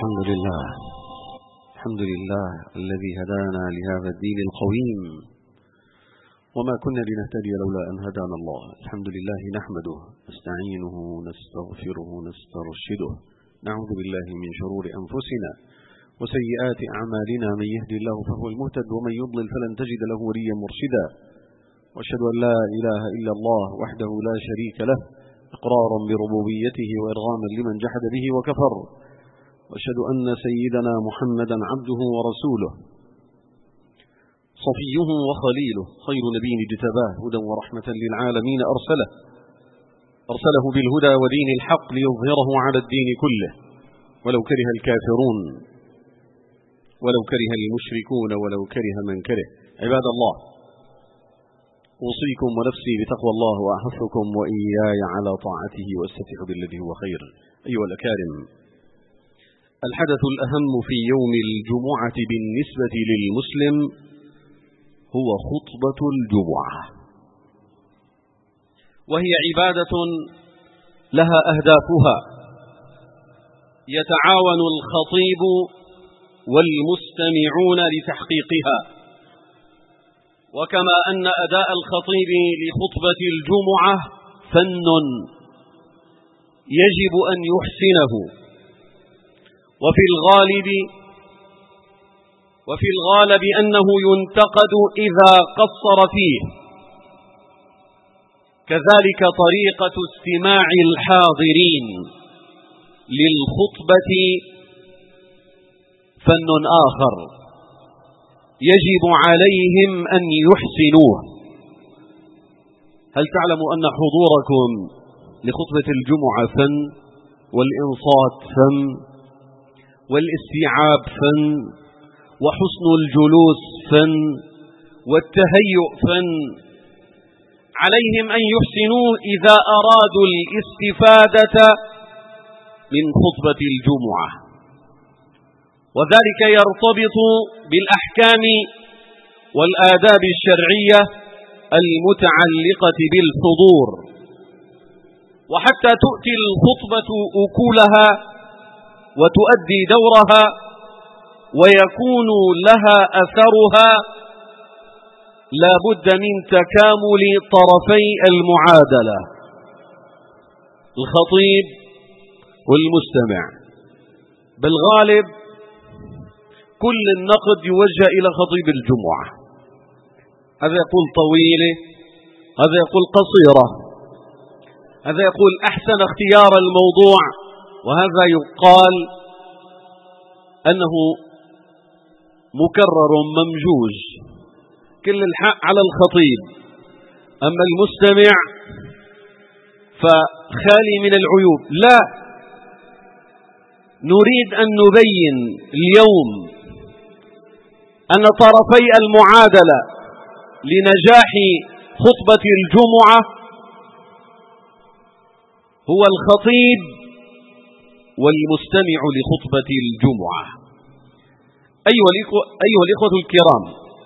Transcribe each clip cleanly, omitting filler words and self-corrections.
الحمد لله الذي هدانا لهذا الدين القويم وما كنا لنهتدي لولا أن هدانا الله. الحمد لله نحمده نستعينه نستغفره نسترشده، نعوذ بالله من شرور أنفسنا وسيئات أعمالنا، من يهدي الله فهو المهتد ومن يضلل فلن تجد له وليا مرشدا. وأشهد أن لا إله إلا الله وحده لا شريك له إقرارا بربوبيته وإرغاما لمن جحد به وكفر. وأشهد أن سيدنا محمدا عبده ورسوله صفيه وخليله، خير نبي اجتباه هدى ورحمة للعالمين أرسله بالهدى ودين الحق ليظهره على الدين كله ولو كره الكافرون ولو كره المشركون ولو كره من كره. عباد الله، أوصيكم ونفسي بتقوى الله وأحثكم وإياي على طاعته واستفتح بالذي هو خير. أيها الأكارم، الحدث الأهم في يوم الجمعة بالنسبة للمسلم هو خطبة الجمعة، وهي عبادة لها أهدافها يتعاون الخطيب والمستمعون لتحقيقها. وكما أن أداء الخطيب لخطبة الجمعة فن يجب أن يحسنه، وفي الغالب أنه ينتقد إذا قصر فيه. كذلك طريقة استماع الحاضرين للخطبة فن آخر يجب عليهم أن يحسنوه. هل تعلم أن حضوركم لخطبة الجمعة فن، والإنصات فن، والاستيعاب فن، وحسن الجلوس فن، والتهيؤ فن؟ عليهم أن يحسنوه إذا أرادوا الاستفادة من خطبة الجمعة، وذلك يرتبط بالأحكام والآداب الشرعية المتعلقة بالحضور. وحتى تؤتي الخطبة أكلها وتؤدي دورها ويكون لها أثرها لا بد من تكامل طرفي المعادلة، الخطيب والمستمع. بالغالب كل النقد يوجه إلى خطيب الجمعة، هذا يقول طويلة، هذا يقول قصيرة، هذا يقول أحسن اختيار الموضوع، وهذا يقال أنه مكرر ممجوج. كل الحق على الخطيب، أما المستمع فخالي من العيوب. لا، نريد أن نبين اليوم أن طرفي المعادلة لنجاح خطبة الجمعة هو الخطيب والمستمع لخطبة الجمعة. أيها الإخوة الكرام،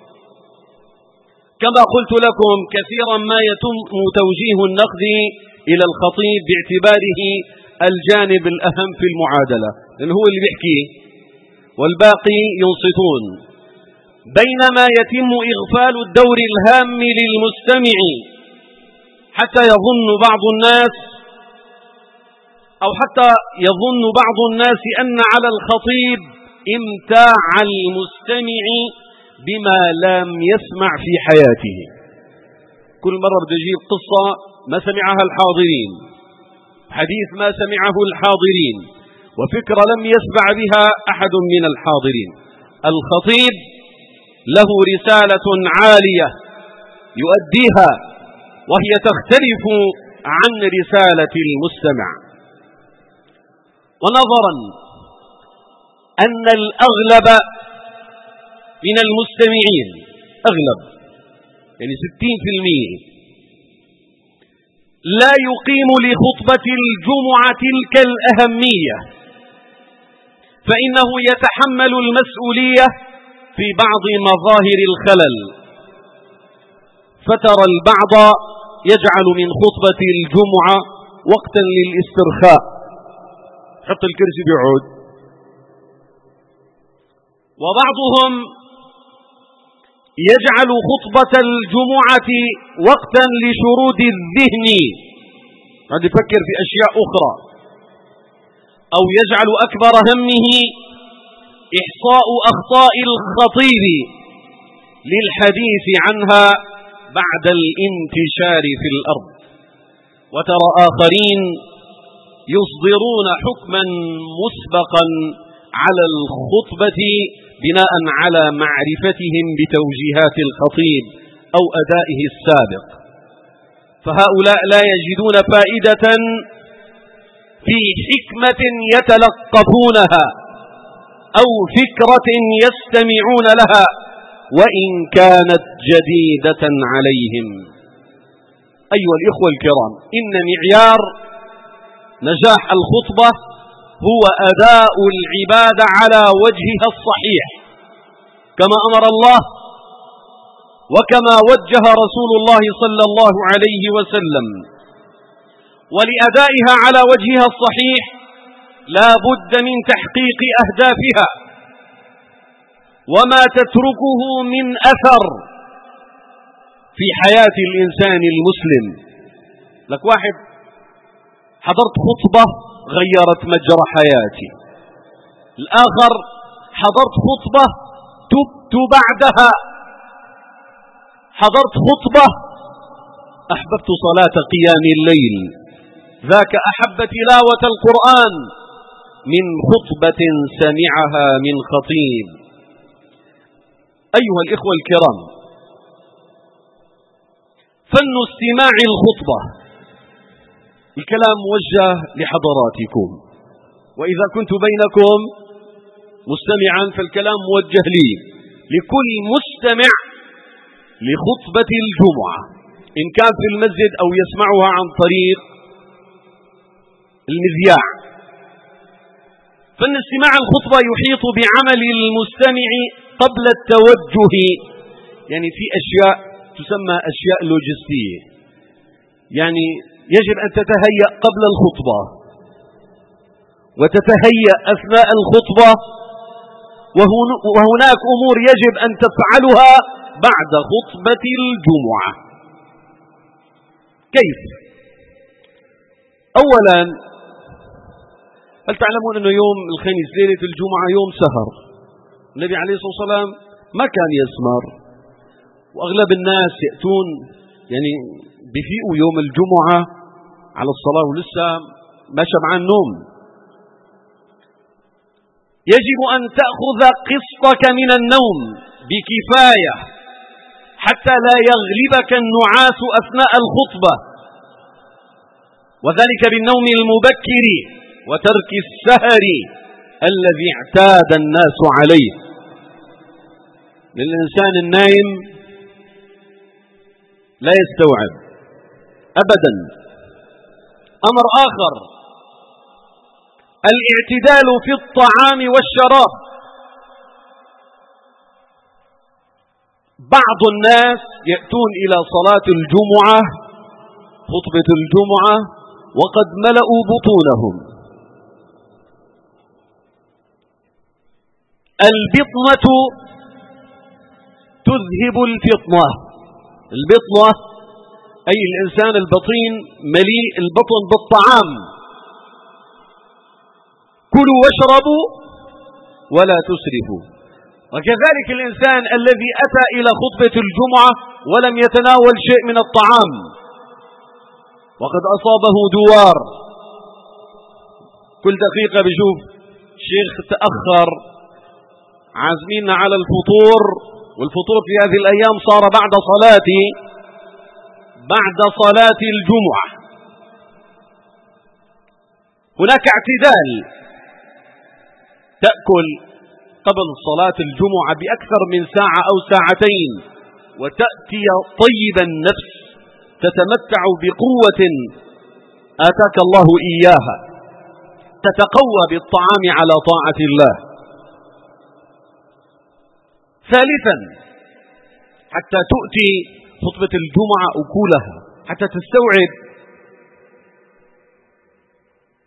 كما قلت لكم كثيرا ما يتم توجيه النقد إلى الخطيب باعتباره الجانب الأهم في المعادلة، لأنه هو اللي بيحكي والباقي ينصتون، بينما يتم إغفال الدور الهام للمستمع حتى يظن بعض الناس أن على الخطيب امتاع المستمع بما لم يسمع في حياته. كل مرة بده يجيب قصة ما سمعها الحاضرين، حديث ما سمعه الحاضرين، وفكرة لم يسمع بها أحد من الحاضرين. الخطيب له رسالة عالية يؤديها، وهي تختلف عن رسالة المستمع. ونظرا أن الأغلب من المستمعين، أغلب يعني 60%، لا يقيم لخطبة الجمعة تلك الأهمية، فإنه يتحمل المسؤولية في بعض مظاهر الخلل. فترى البعض يجعل من خطبة الجمعة وقتا للاسترخاء، حط الكرسي بيقعد، وبعضهم يجعل خطبة الجمعة وقتا لشرود الذهن، قد يفكر في أشياء أخرى، أو يجعل أكبر همه إحصاء أخطاء الخطيب للحديث عنها بعد الانتشار في الأرض. وترى آخرين يصدرون حكما مسبقا على الخطبة بناء على معرفتهم بتوجيهات الخطيب أو أدائه السابق، فهؤلاء لا يجدون فائدة في حكمة يتلقفونها أو فكرة يستمعون لها وإن كانت جديدة عليهم. أيها الإخوة الكرام، إن معيار نجاح الخطبة هو أداء العبادة على وجهها الصحيح كما أمر الله وكما وجه رسول الله صلى الله عليه وسلم. ولأدائها على وجهها الصحيح لا بد من تحقيق أهدافها وما تتركه من أثر في حياة الإنسان المسلم. لك واحد حضرت خطبة غيرت مجرى حياتي، الآخر حضرت خطبة تبت بعدها، حضرت خطبة أحببت صلاة قيام الليل، ذاك أحب تلاوة القرآن من خطبة سمعها من خطيب. أيها الإخوة الكرام، فن استماع الخطبة، الكلام موجه لحضراتكم، وإذا كنت بينكم مستمعا فالكلام موجه لي، لكل مستمع لخطبة الجمعة إن كان في المسجد أو يسمعها عن طريق المذياع. فإن استماع الخطبة يحيط بعمل المستمع قبل التوجه، يعني في أشياء تسمى أشياء لوجستية، يعني يجب أن تتهيأ قبل الخطبة وتتهيأ أثناء الخطبة، وهناك أمور يجب أن تفعلها بعد خطبة الجمعة. كيف؟ أولا، هل تعلمون أنه يوم الخميس ليلة الجمعة يوم سهر؟ النبي عليه الصلاة والسلام ما كان يسمر، وأغلب الناس يأتون يعني بفيئوا يوم الجمعة على الصلاة ولسه ما شبعان نوم. يجب أن تأخذ قسطك من النوم بكفاية حتى لا يغلبك النعاس أثناء الخطبة، وذلك بالنوم المبكر وترك السهر الذي اعتاد الناس عليه. للإنسان النائم لا يستوعب أبدا. أمر آخر، الاعتدال في الطعام والشراب. بعض الناس يأتون إلى صلاة الجمعة خطبة الجمعة وقد ملأوا بطونهم. البطنة تذهب الفطنة. البطنة أي الإنسان البطين مليء البطن بالطعام. كلوا واشربوا ولا تسرفوا. وكذلك الإنسان الذي أتى إلى خطبة الجمعة ولم يتناول شيء من الطعام وقد أصابه دوار، كل دقيقة بشوف شيخ تأخر، عازمين على الفطور، والفطور في هذه الأيام صار بعد صلاة الجمعة. هناك اعتدال، تأكل قبل صلاة الجمعة بأكثر من ساعة أو ساعتين وتأتي طيب النفس تتمتع بقوة آتاك الله إياها، تتقوى بالطعام على طاعة الله. ثالثا، حتى تؤتي خطبة الجمعة أكلها، حتى تستوعب أن تطبق الأسنان الواردة في الخطبة، يعني تطبق الأسنان الواردة في الخطبة. الأسنان الواردة في الخطبة، الأسنان الواردة في الخطبة، يعني تطبق الأسنان الواردة في الخطبة. الأسنان الواردة في الخطبة، يعني تطبق الأسنان الواردة في الخطبة.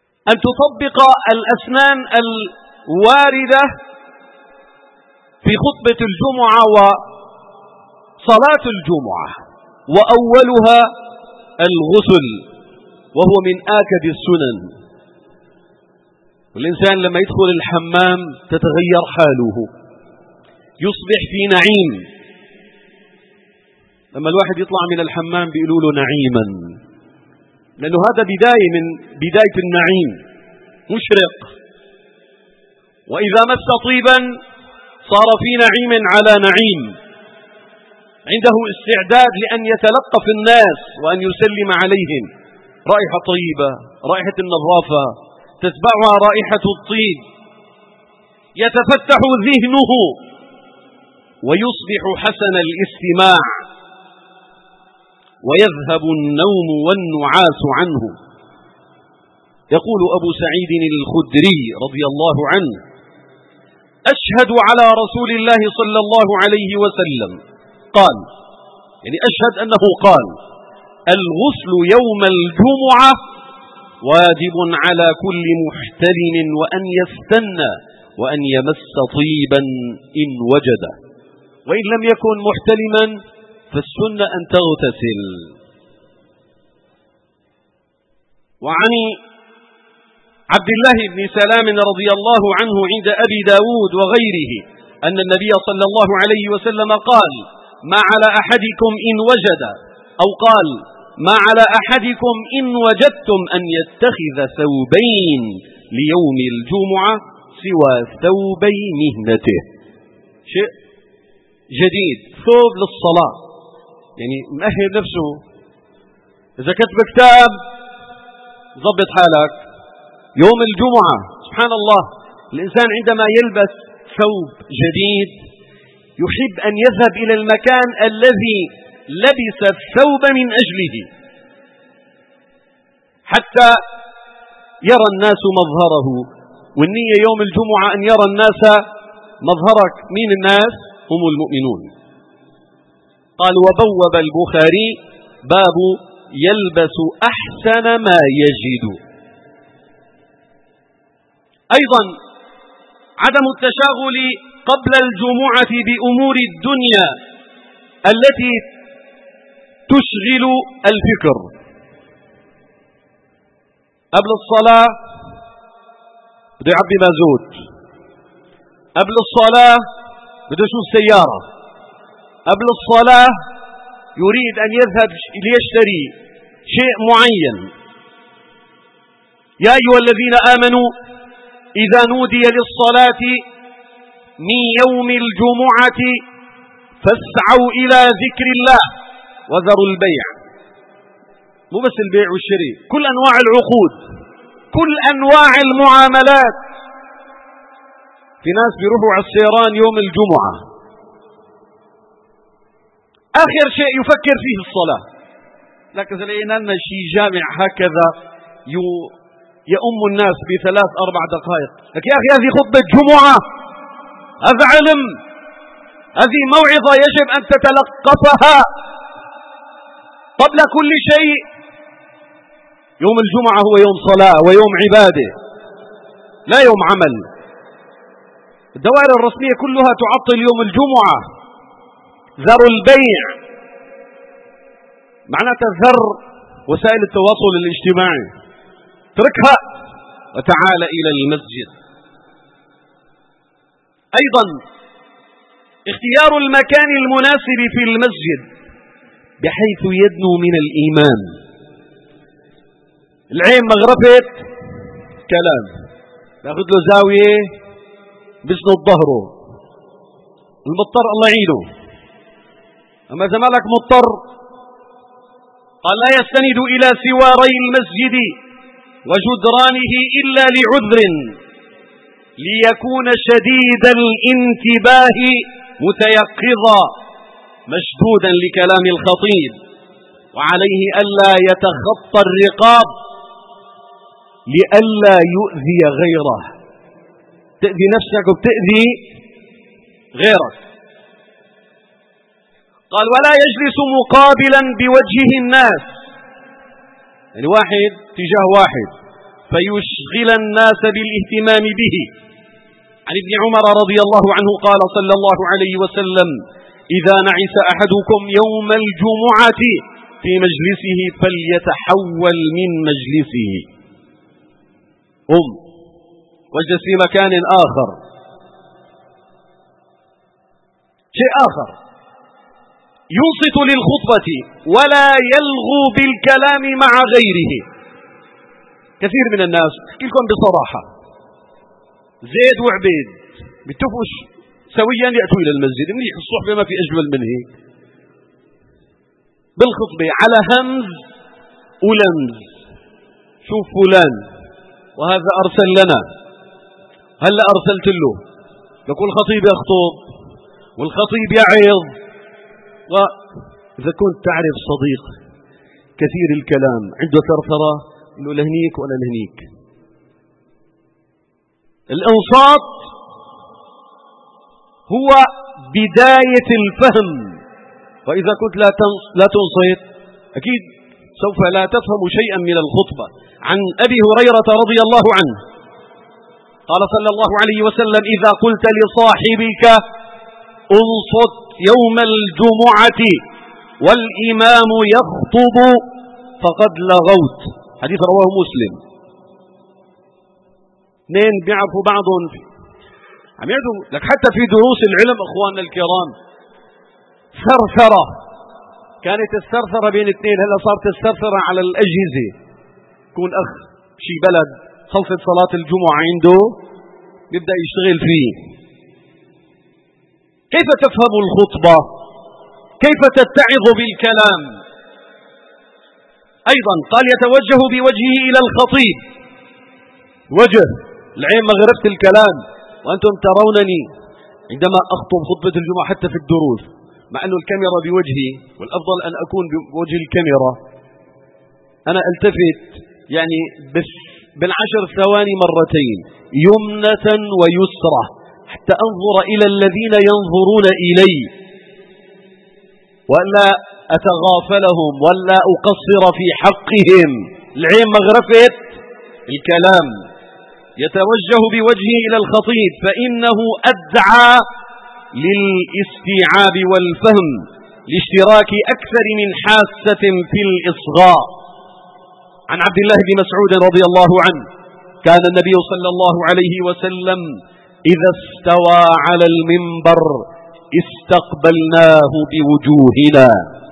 في خطبة الجمعة وصلاة الجمعة، وأولها الغسل، وهو من آكد السنن. والإنسان لما يدخل الحمام تتغير حاله، يصبح في نعيم. لما الواحد يطلع من الحمام بيقولوا له نعيما، لأنه هذا بداية من بداية النعيم، مشرق. وإذا مس طيبا صار في نعيم على نعيم، عنده استعداد لأن يتلقف الناس وأن يسلم عليهم. رائحة طيبة، رائحة النظافة، تتبعها رائحة الطيب، يتفتح ذهنه ويصبح حسن الاستماع، ويذهب النوم والنعاس عنه. يقول أبو سعيد الخدري رضي الله عنه: أشهد على رسول الله صلى الله عليه وسلم قال، يعني أشهد أنه قال: الغسل يوم الجمعة واجب على كل محتلم، وأن يستنى وأن يمس طيبا إن وجد، وإن لم يكن محتلما فالسنة أن تغتسل. وعن عبد الله بن سلام رضي الله عنه عند أبي داود وغيره أن النبي صلى الله عليه وسلم قال: ما على أحدكم إن وجد، أو قال: ما على أحدكم إن وجدتم أن يتخذ ثوبين ليوم الجمعة سوى ثوبي مهنته. شيء جديد، ثوب للصلاة، يعني مأهل نفسه. إذا كتب كتاب ضبط حالك يوم الجمعة. سبحان الله، الإنسان عندما يلبس ثوب جديد يحب أن يذهب إلى المكان الذي لبس الثوب من أجله، حتى يرى الناس مظهره. والنية يوم الجمعة أن يرى الناس مظهرك. مين الناس؟ هم المؤمنون. قال: وبوب البخاري باب يلبس أحسن ما يجد. أيضا عدم التشاغل قبل الجمعة بأمور الدنيا التي تشغل الفكر. قبل الصلاة بده يعبي مازوت، قبل الصلاة بده يشوف سيارة، قبل الصلاة يريد أن يذهب ليشتري شيء معين. يا أيها الذين آمنوا إذا نودي للصلاة من يوم الجمعة فاسعوا إلى ذكر الله وذروا البيع. مو بس البيع والشراء، كل أنواع العقود، كل أنواع المعاملات. في ناس بيروحوا على السيران يوم الجمعة، آخر شيء يفكر فيه الصلاة. لكن لقينا لنا شيء جامع هكذا يؤم الناس بثلاث أربع دقائق. لك يا أخي هذه خطبة جمعة، هذا علم، هذه موعظة يجب أن تتلقفها قبل كل شيء. يوم الجمعة هو يوم صلاة ويوم عبادة، لا يوم عمل. الدوائر الرسمية كلها تعطل يوم الجمعة. ذروا البيع معناتها ذر وسائل التواصل الاجتماعي، اتركها وتعال إلى المسجد. أيضا اختيار المكان المناسب في المسجد بحيث يدنو من الإيمان. العين مغرفة كلام، ناخذ له زاوية بسند ظهره. المضطر الله يعينه، أما إذا مالك مضطر قال: لا يستند إلى سواري المسجد وجدرانه إلا لعذر ليكون شديد الانتباه متيقظا مشدودا لكلام الخطيب، وعليه ألا يتخطى الرقاب لئلا يؤذي غيره. تأذي نفسك وبتأذي غيرك. قال: ولا يجلس مقابلا بوجه الناس، يعني واحد تجاه واحد فيشغل الناس بالاهتمام به عن ابن عمر رضي الله عنه قال صلى الله عليه وسلم: إذا نعس أحدكم يوم الجمعة في مجلسه فليتحول من مجلسه، واجلس في مكان آخر. شيء آخر، ينصت للخطبة ولا يلغو بالكلام مع غيره. كثير من الناس، أحكي لكم بصراحة، زيد وعبيد بيتفقوا سويا يأتوا إلى المسجد، منيح الصحبة، ما في أجمل من هيك. بالخطبة على همز ولمز، شوف فلان وهذا أرسل لنا، هلا أرسلت له، يقول الخطيب يخطب والخطيب يعظ. وإذا كنت تعرف صديق كثير الكلام عنده ثرثرة، إنه لهنيك ولا لهنيك. الإنصات هو بداية الفهم، وإذا كنت لا تنصت أكيد سوف لا تفهم شيئا من الخطبة. عن أبي هريرة رضي الله عنه قال صلى الله عليه وسلم: إذا قلت لصاحبك انصت يوم الجمعة والإمام يخطب فقد لغوت. حديث رواه مسلم. اثنين بيعرفوا بعضهم عم يعدوا لك حتى في دروس العلم اخواننا الكرام، ثرثرة. كانت الثرثرة بين اثنين، هلا صارت الثرثرة على الأجهزة. يكون أخ شي بلد خلصت صلاة الجمعة عنده يبدأ يشتغل فيه. كيف تفهم الخطبة؟ كيف تتعظ بالكلام؟ أيضا قال: يتوجه بوجهه إلى الخطيب. وجه العين مغرفة الكلام، وأنتم ترونني عندما أخطب خطبة الجمعة حتى في الدروس، مع أن الكاميرا بوجهي والأفضل أن أكون بوجه الكاميرا، أنا ألتفت يعني بالعشر ثواني مرتين، يمنة ويسرة، حتى أنظر إلى الذين ينظرون إلي، ولا أتغافلهم ولا أقصر في حقهم. العين مغرفة الكلام. يتوجه بوجهه إلى الخطيب فإنه أدعى للاستيعاب والفهم، لاشتراك أكثر من حاسة في الإصغاء. عن عبد الله بن مسعود رضي الله عنه: كان النبي صلى الله عليه وسلم إذا استوى على المنبر استقبلناه بوجوهنا.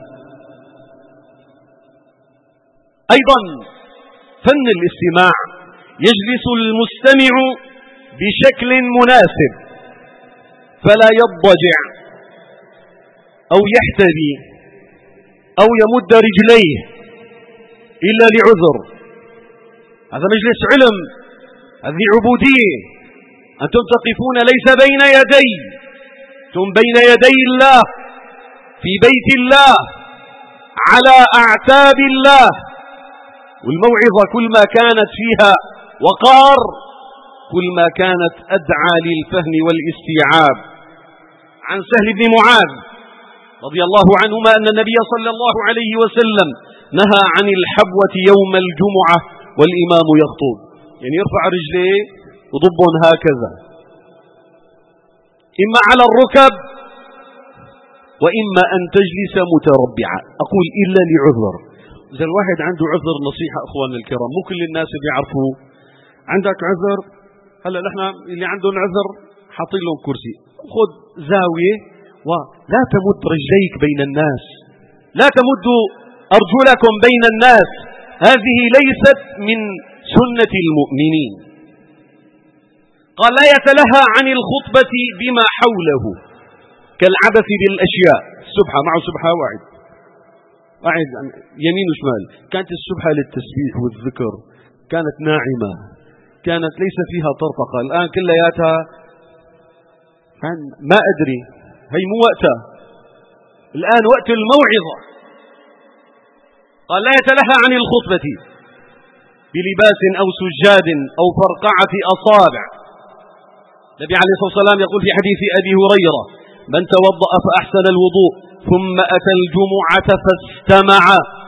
أيضا فن الاستماع، يجلس المستمع بشكل مناسب فلا يضجع أو يحتذي أو يمد رجليه إلا لعذر. هذا مجلس علم، هذه عبودية. أنتم تقفون ليس بين يدي، أنتم بين يدي الله، في بيت الله، على أعتاب الله. والموعظة كل ما كانت فيها وقار كل ما كانت أدعى للفهم والاستيعاب. عن سهل بن معاذ رضي الله عنهما أن النبي صلى الله عليه وسلم نهى عن الحبوة يوم الجمعة والإمام يخطب، يعني يرفع رجليه وضبهم هكذا، إما على الركب وإما أن تجلس متربعا. أقول إلا لعذر. إذا الواحد عنده عذر، نصيحة أخواننا الكرام، مو كل الناس بيعرفوا. عندك عذر، هلا نحن اللي عندهم عذر حاطين لهم كرسي، خذ زاوية ولا تمد رجليك بين الناس، لا تمدوا أرجلكم بين الناس، هذه ليست من سنة المؤمنين. قال: لا يتلهى عن الخطبة بما حوله كالعبث بالأشياء. السبحة معه سبحة واحد قاعد يمين وشمال. كانت السبحة للتسبيح والذكر، كانت ناعمة، كانت ليس فيها طرطقة. الآن كلياتها ما أدري، هي مو وقتها، الآن وقت الموعظة. قال: لا يتلهى عن الخطبة بلباس أو سجاد أو فرقعة أصابع. النبي عليه الصلاة والسلام يقول في حديث أبي هريرة: من توضأ فأحسن الوضوء ثم أتى الجمعة فاستمع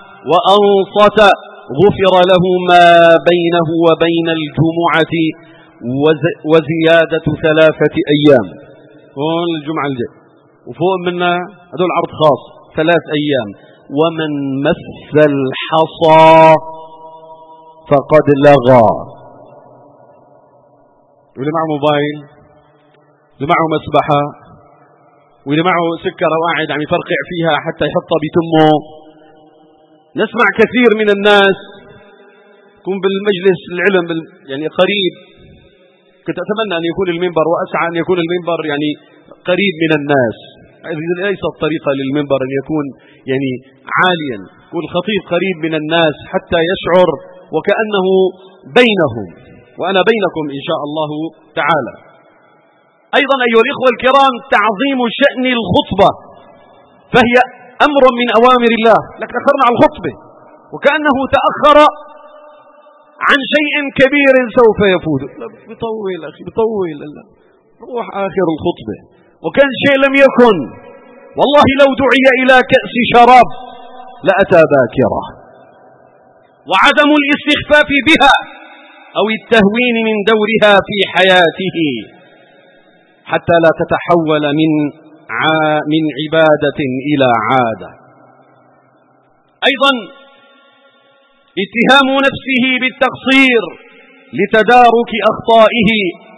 وأنصت غفر له ما بينه وبين الجمعة وزيادة 3 أيام. هون الجمعة الجاية وفوق منا هذول عرض خاص 3 أيام. ومن مس الحصى فقد لغى. واللي معه موبايل، اللي معه مسبحة، واللي معه سكر وقاعد عم يفرقع فيها حتى يحطها بتمه. نسمع كثير من الناس يكون بالمجلس العلم يعني قريب. كنت أتمنى أن يكون المنبر، وأسعى أن يكون المنبر يعني قريب من الناس. ليس الطريقة للمنبر أن يكون يعني عاليا، يكون الخطيب قريب من الناس حتى يشعر وكأنه بينهم، وأنا بينكم إن شاء الله تعالى. أيضا أيها الإخوة الكرام، تعظيم شأن الخطبة، فهي أمر من أوامر الله. لك تأخرنا على الخطبة وكأنه تأخر عن شيء كبير سوف يفوت. بطول أخي بطول، روح آخر الخطبة وكان شيء لم يكن. والله لو دعي إلى كأس شراب لأتى باكرة. وعدم الاستخفاف بها أو التهوين من دورها في حياته حتى لا تتحول من عبادة إلى عادة. أيضا اتهام نفسه بالتقصير لتدارك أخطائه.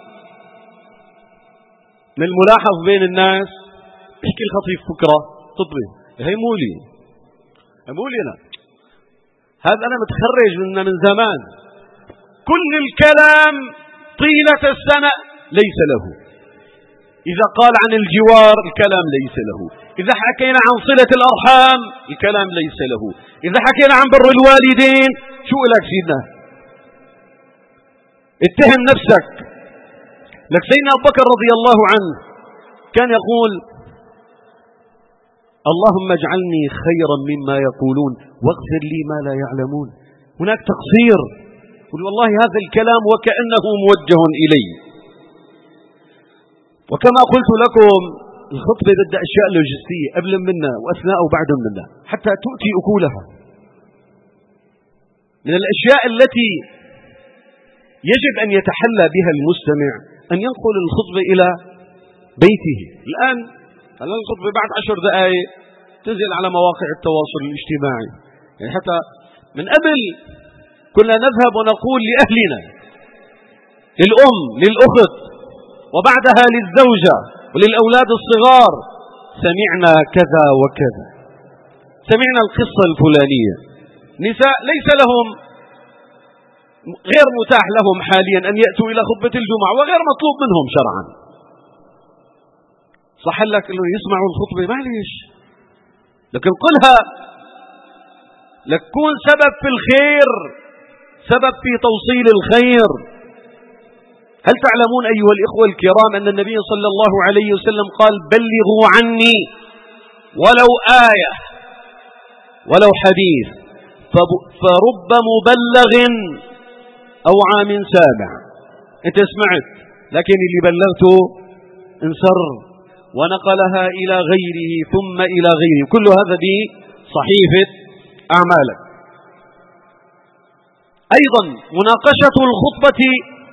من الملاحظ بين الناس يحكي الخطيب فكرة تطبي هي مولي أنا هذا أنا متخرج من زمان. كل الكلام طيلة السنة ليس له. إذا قال عن الجوار الكلام ليس له. إذا حكينا عن صلة الأرحام الكلام ليس له. إذا حكينا عن بر الوالدين شو لك سيدنا؟ اتهم نفسك. لك سيدنا أبو بكر رضي الله عنه كان يقول: اللهم اجعلني خيرا مما يقولون واغفر لي ما لا يعلمون. هناك تقصير. قل والله هذا الكلام وكأنه موجه إلي. وكما قلت لكم الخطبة بدها أشياء لوجستية قبل منا وأثناء وبعد منا حتى تؤتي أكولها. من الأشياء التي يجب أن يتحلى بها المستمع أن ينقل الخطبة إلى بيته. الآن الخطبة بعد 10 دقائق تنزل على مواقع التواصل الاجتماعي. يعني حتى من قبل كنا نذهب ونقول لأهلنا، للأم، للأخت، وبعدها للزوجة وللأولاد الصغار: سمعنا كذا وكذا، سمعنا القصة الفلانية. نساء ليس لهم، غير متاح لهم حاليا أن يأتوا إلى خطبة الجمعة، وغير مطلوب منهم شرعا. صح لك أنه يسمعوا الخطبة معليش، لكن قلها لتكون سبب في الخير، سبب في توصيل الخير. هل تعلمون أيها الإخوة الكرام أن النبي صلى الله عليه وسلم قال: بلغوا عني ولو آية ولو حديث، فرب مبلغ أوعى من سامع. أنت سمعت لكن اللي بلغته انسر ونقلها إلى غيره ثم إلى غيره، كل هذا بصحيفة أعمالك. أيضا مناقشة الخطبة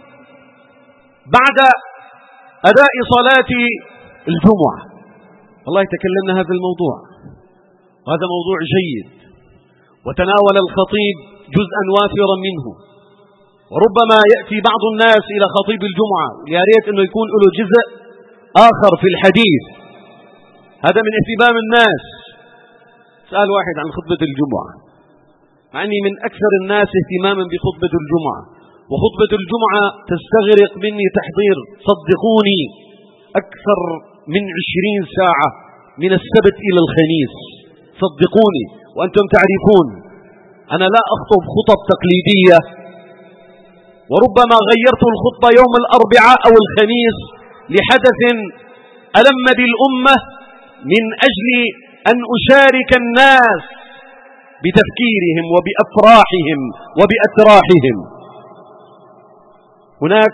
بعد أداء صلاة الجمعة. والله تكلمنا هذا الموضوع، وهذا موضوع جيد، وتناول الخطيب جزءا وافرا منه. وربما يأتي بعض الناس إلى خطيب الجمعة يا ريت أنه يكون له جزء آخر في الحديث. هذا من اهتمام الناس. سأل واحد عن خطبة الجمعة، مع أني من أكثر الناس اهتماما بخطبة الجمعة، وخطبة الجمعة تستغرق مني تحضير، صدقوني، أكثر من 20 ساعة من السبت إلى الخميس، صدقوني. وأنتم تعرفون أنا لا أخطب خطب تقليدية، وربما غيرت الخطبة يوم الأربعاء أو الخميس لحدث ألم بالأمة من أجل أن أشارك الناس بتفكيرهم وبأفراحهم وبأتراحهم. هناك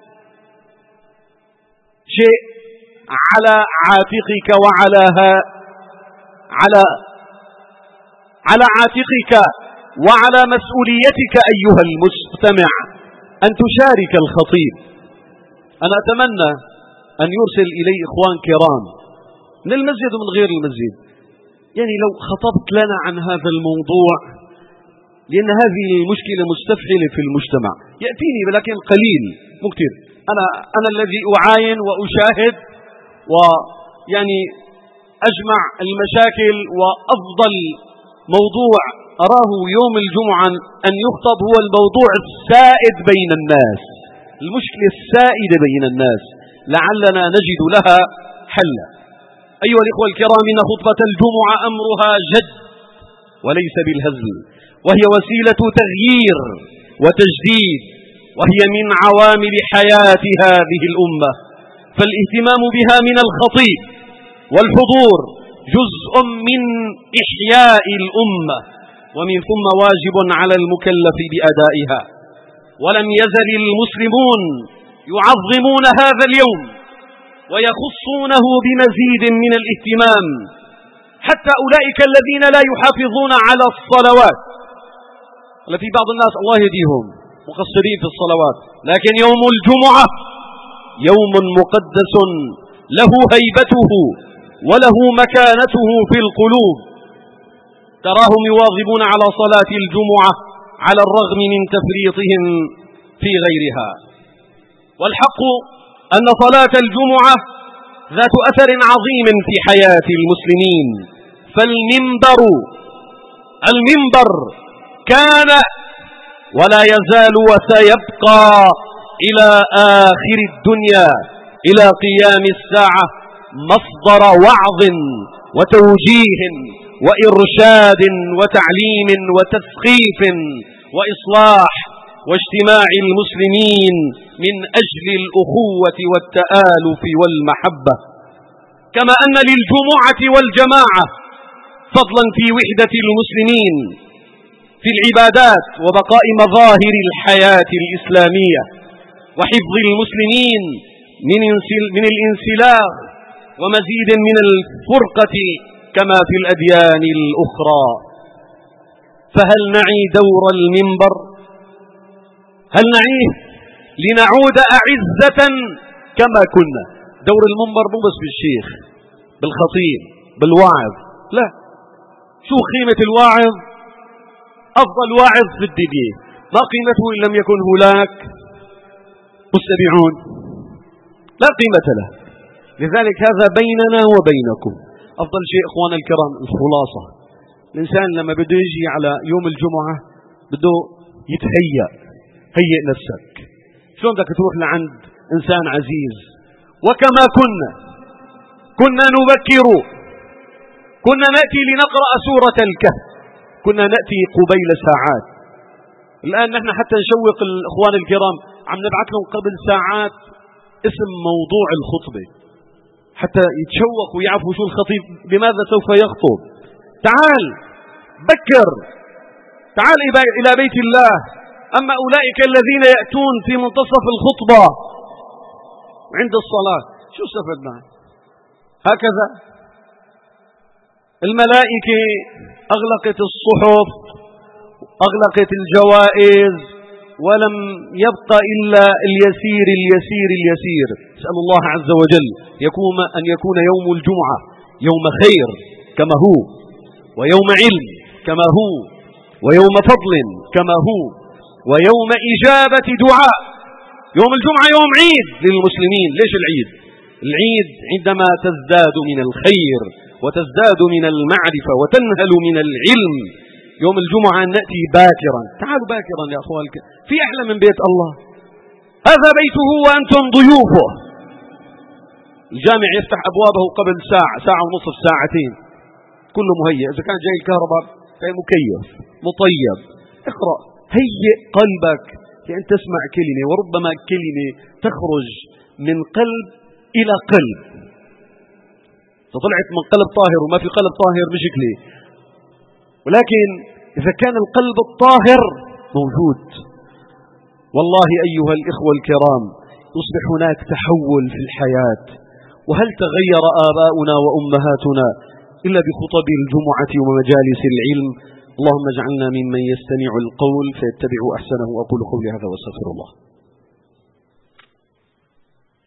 شيء على عاتقك على عاتقك وعلى مسؤوليتك أيها المستمع أن تشارك الخطيب أنا أتمنى أن يرسل إلي إخوان كرام من المسجد ومن غير المسجد، يعني لو خطبت لنا عن هذا الموضوع، لأن هذه المشكلة مستفحلة في المجتمع. يأتيني ولكن قليل مو كثير. أنا الذي أعاين وأشاهد ويعني أجمع المشاكل، وأفضل موضوع أراه يوم الجمعة أن يخطب هو الموضوع السائد بين الناس، المشكلة السائدة بين الناس، لعلنا نجد لها حلا. أيها الإخوة الكرام، إن خطبة الجمعة أمرها جد وليس بالهزل، وهي وسيلة تغيير وتجديد، وهي من عوامل حياة هذه الأمة، فالاهتمام بها من الخطيب والحضور جزء من إحياء الأمة، ومن ثم واجب على المكلف بأدائها. ولم يزل المسلمون يعظمون هذا اليوم ويخصونه بمزيد من الاهتمام، حتى أولئك الذين لا يحافظون على الصلوات، التي بعض الناس الله يهديهم مقصرين في الصلوات، لكن يوم الجمعة يوم مقدس له هيبته وله مكانته في القلوب. تراهم يواظبون على صلاة الجمعة على الرغم من تفريطهم في غيرها. والحق أن صلاة الجمعة ذات أثر عظيم في حياة المسلمين، فالمنبر كان ولا يزال وسيبقى إلى آخر الدنيا، إلى قيام الساعة، مصدر وعظ وتوجيه وإرشاد وتعليم وتثقيف وإصلاح واجتماع المسلمين من أجل الأخوة والتآلف والمحبة. كما أن للجمعة والجماعة فضلا في وحدة المسلمين في العبادات وبقاء مظاهر الحياة الإسلامية، وحفظ المسلمين من الانسلاخ ومزيد من الفرقة كما في الأديان الأخرى. فهل نعي دور المنبر؟ هل نعيه لنعود أعزة كما كنا؟ دور المنبر مو بس بالشيخ، بالخطيب، بالواعظ، لا. شو قيمة الواعظ؟ أفضل واعظ في الدنيا، ما قيمته إن لم يكن هناك مستمعون؟ لا قيمة له. لذلك هذا بيننا وبينكم. أفضل شيء إخوان الكرام الخلاصة، الإنسان لما بده يجي على يوم الجمعة بده هيئ نفسك. شلون بدك تروح لعند إنسان عزيز؟ وكما كنا نبكر، كنا نأتي لنقرأ سورة الكهف، كنا نأتي قبيل ساعات. الآن نحن حتى نشوق الإخوان الكرام عم نبعث لهم قبل ساعات اسم موضوع الخطبة حتى يتشوقوا ويعرفوا شو الخطيب بماذا سوف يخطب. تعال بكر، تعال إلى بيت الله. أما أولئك الذين يأتون في منتصف الخطبة وعند الصلاة، شو استفدنا؟ هكذا الملائكة أغلقت الصحف، أغلقت الجوائز، ولم يبقى إلا اليسير اليسير اليسير. أسأل الله عز وجل أن يكون يوم الجمعة يوم خير كما هو، ويوم علم كما هو، ويوم فضل كما هو، ويوم إجابة دعاء. يوم الجمعة يوم عيد للمسلمين. ليش العيد؟ العيد عندما تزداد من الخير وتزداد من المعرفة وتنهل من العلم. يوم الجمعة نأتي باكرا. تعالوا باكرا يا أخوان، في أحلى من بيت الله؟ هذا بيته وأنتم ضيوفه. الجامع يفتح أبوابه قبل ساعة ونصف، ساعتين، كله مهيئ. إذا كان جاي الكهرباء فهي مكيف مطيب. اقرأ، هيئ قلبك لأن تسمع كلمة، وربما كلمة تخرج من قلب إلى قلب. طلعت من قلب طاهر، وما في قلب طاهر مشكلة، ولكن إذا كان القلب الطاهر موجود، والله أيها الإخوة الكرام يصبح هناك تحول في الحياة. وهل تغير آباؤنا وأمهاتنا إلا بخطب الجمعة ومجالس العلم؟ اللهم اجعلنا ممن يستمع القول فيتبع أحسنه. أقول قولي هذا واستغفر الله.